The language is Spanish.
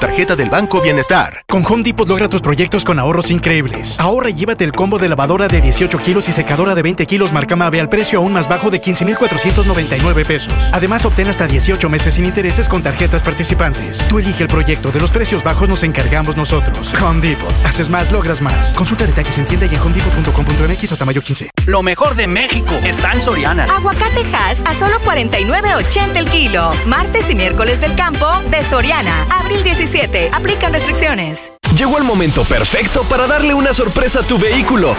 Tarjeta del Banco Bienestar. Con Home Depot logra tus proyectos con ahorros increíbles. Ahorra y llévate el combo de lavadora de 18 kilos y secadora de 20 kilos marca Mave al precio aún más bajo de 15,499 pesos. Además, obtén hasta 18 meses sin intereses con tarjetas participantes. Tú elige el proyecto. De los precios bajos nos encargamos nosotros. Home Depot. Haces más, logras más. Consulta detalles en tienda y en homedepot.com.mx hasta mayo 15. Lo mejor de México está en Soriana. Aguacate Hass a solo $49.80 el kilo. Martes y miércoles del campo de Soriana. Abril 17. Aplican restricciones. Llegó el momento perfecto para darle una sorpresa a tu vehículo